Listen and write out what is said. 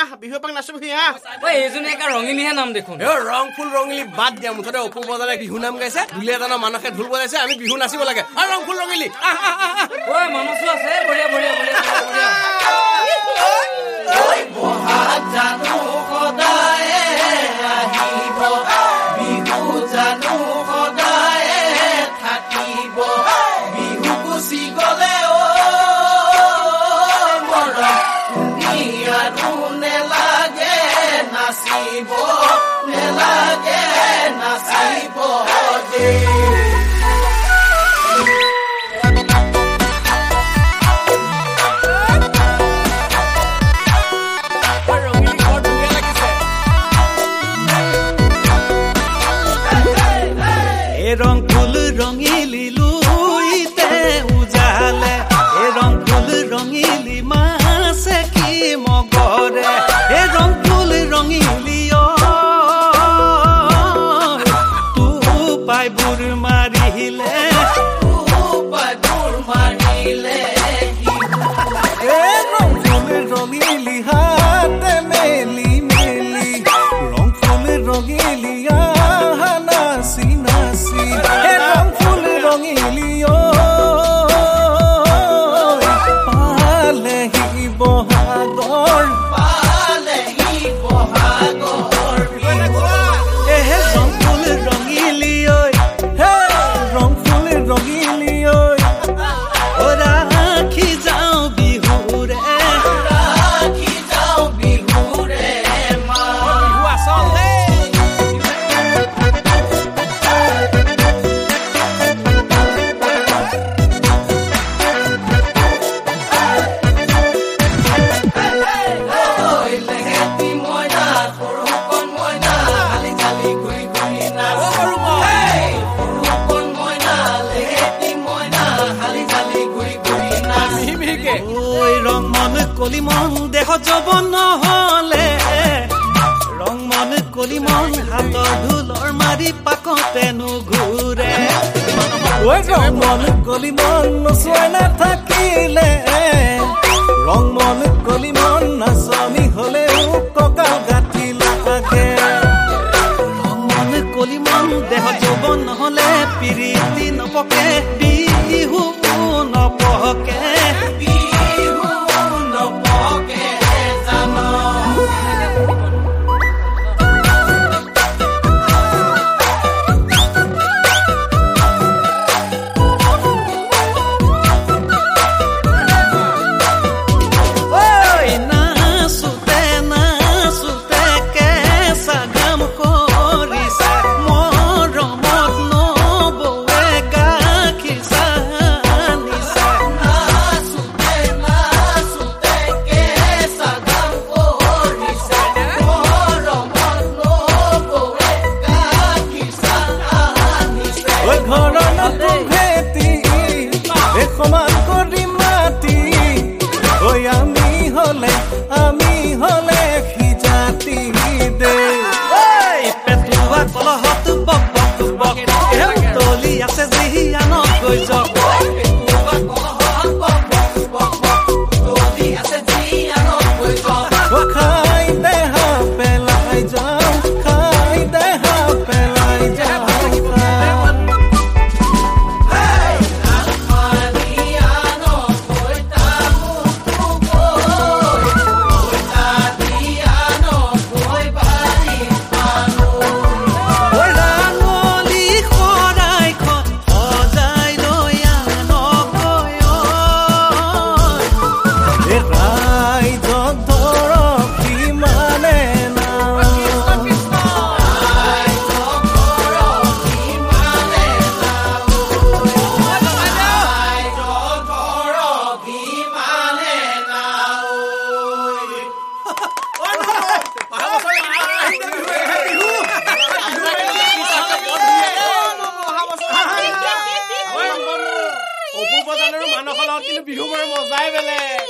বিহু পাক নাচবি হা ঐ এজনী একা ৰঙিলীহে নাম দেখোন ৰং ফুল ৰঙিলী বাদ দিয়া মুঠতে অপু বজাৰে বিহু নাম গাইছে দুলীয়াজনৰ মানুহে ঢোল বজাইছে আমি বিহু নাচিব লাগে ৰং ফুল ৰঙিলী ঐ মানসো আছে বঢ়িয়া বঢ়িয়া বঢ়িয়া বঢ়িয়া ঐ বহাগ জানো সদায় আহিব বিহু জানো সদায় থাকিব বিহু গুচি গলে নেলাগে নাচিব নেলাগে নাচিব ৰং ফুল ৰঙিলি লুইতে উজালে ৰং ফুল ৰঙিলি মাছে কি মগৰে ৰং ফুল ৰঙিলি পাই বুৰ মাৰিলে ৰং ফুল ৰঙিলি হাতে মেলি মেলি ৰং ফুল ৰঙিলি নাচি নাচি ৰং ফুল ৰঙিলি পালেহি বহাগৰ ৰং ফুল ৰঙিলি ৰং ফুল ৰঙিলি ৰাখি যাওঁ বিহুৰে ৰং মন কলি মন দেহ যৌৱন নহলে ৰং মন কলি মন হাতৰ ঢোলৰ মাৰি পাকতে নুঘূৰে ৰং মন কলি মন নচুৱাই নাথাকিলে ৰং মন কলি মন নাচনি হলেও কঁকাল গাঁঠি লাগে ৰং মন কলি মন দেহ যৌৱন নহলে প্ৰীতি নপকে বিহু নপকে আমি হলে খিজাতি দে পেটুৱা কলহত বক বক বক তলি আছে জিহিয়া নকৈ যক খাই দেহা পেলাই যাওঁ খাই দেহা পেলাই যাওঁ অপু বজাৰৰ মানুহৰ কিন্তু বিহু বৰ মজাই বেলেগ